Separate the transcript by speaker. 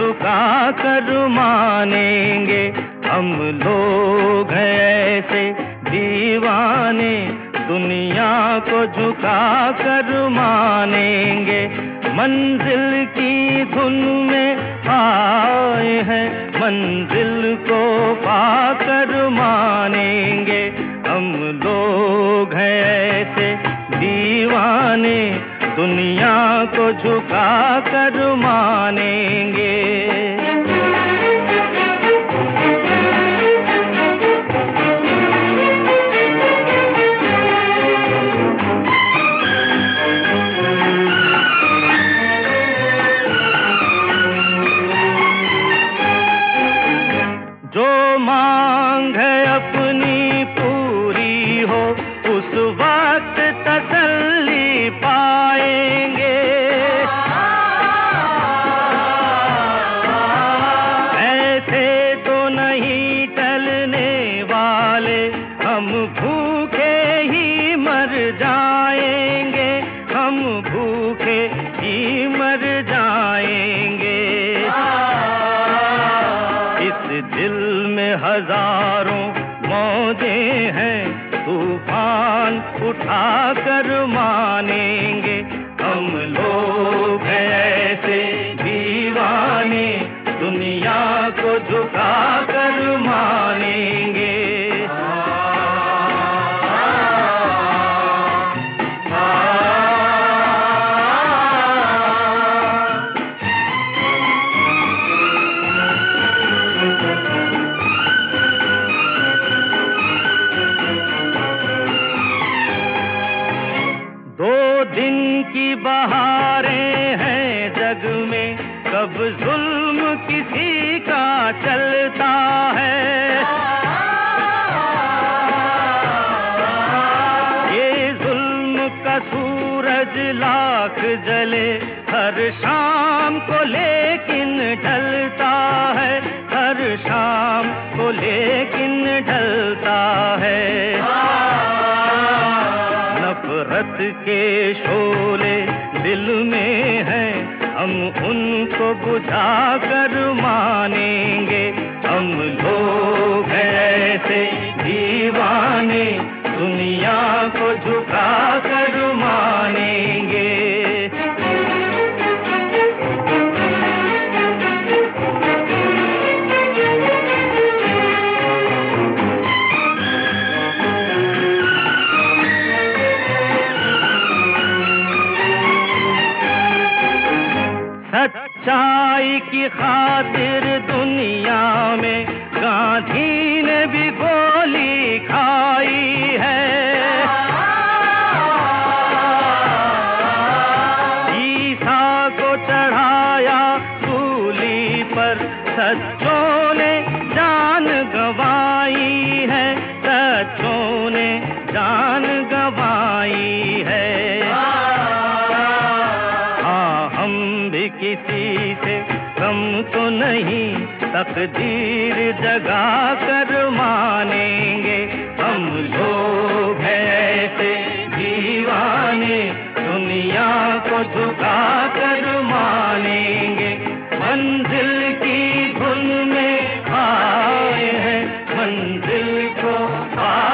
Speaker 1: झुका कर मानेंगे। हम लोग हैं ऐसे दीवाने, दुनिया को झुका कर मानेंगे। मंजिल की धुन में आए हैं, मंजिल को पाकर मानेंगे। हम लोग हैं ऐसे दीवाने, दुनिया को झुका कर मानेंगे। जो मांग है अपनी पूरी हो, उस वक्त तसल्ली पाएंगे। ऐसे तो नहीं टलने वाले, हम भूखे ही मर जाएंगे। हम भूखे ही मर जाएंगे। इस दिल में हजारों मौजें हैं, तूफान उठा कर मानेंगे। हम लोग हैं ऐसे दीवाने, दुनिया को झुका कर मानेंगे। दिन की बहारें हैं जग में, कब जुल्म किसी का चलता है। ये जुल्म का सूरज लाख जले हर शाम को, लेकिन ढलता है। हर शाम को लेकिन ढलता है। नफरत के शोले दिल में हैं, हम उनको बुझा कर मानेंगे। हम लोग हैं ऐसे दीवाने, दुनिया को झुका कर मानेंगे। सच्चाई की खातिर दुनिया में गांधी ने भी गोली खाई है। ईसा को चढ़ाया सूली पर, सच्चों ने जान गंवाई है। सच्चों ने जान गंवाई है। किसी से कम तो नहीं, तकदीर जगा कर मानेंगे। हम लोग हैं ऐसे दीवाने, दुनिया को झुका कर मानेंगे। मंजिल की धुन में आए हैं, मंजिल को